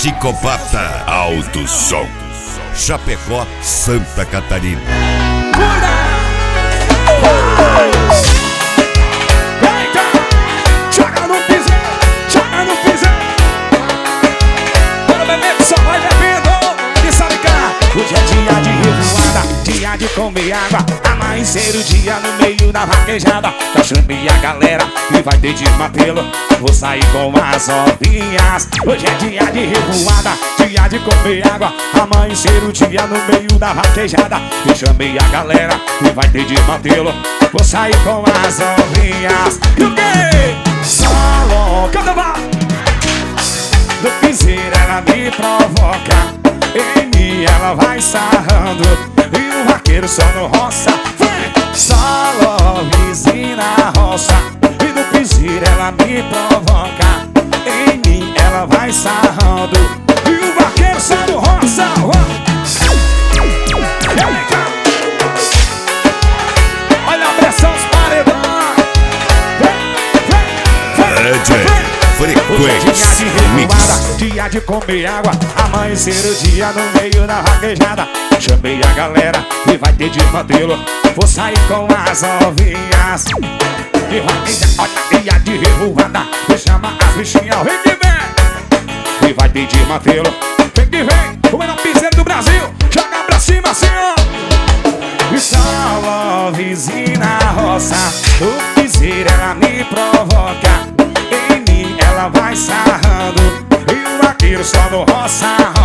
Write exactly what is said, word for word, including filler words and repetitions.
Psicopata Alto Som, Chapecó, Santa Catarina. Joga no piso, joga no piso. Bora beber que só vai bebendo. E sabe cá, hoje é dia de revoada, dia de comer água, amanhecer o dia no meio da vaquejada. Já chamei a galera e vai ter de matê-lo. Vou sair com as novinhas. Hoje é dia de revoada, dia de comer água, amanhecer o dia no meio da vaquejada. Eu chamei a galera e vai ter de matê-lo. Vou sair com as novinhas. E o quê? Salão, canta, vá! Do piseiro ela me provoca, em mim ela vai sarrando, e o vaqueiro só no roça. Salão, vizinha na roça, e do piseiro ela me provoca, em mim ela vai sarrando, e o vaqueiro só no roça. Olha a pressão, os paredões. Frequência Mix. Dia de comer água, amanhecer o dia no meio da vaquejada. Chamei a galera e vai ter de modelo. Vou sair com as novinhas. E vaqueja, olha, dia de revoada, me chama as bichinhas, vem que vem. E vai ter de modelo, vem que vem. O menor piseiro do Brasil, joga pra cima assim, ó. E só vizinha na roça, o piseiro ela me provoca, em mim ela vai sarrando, e o vaqueiro só no roça.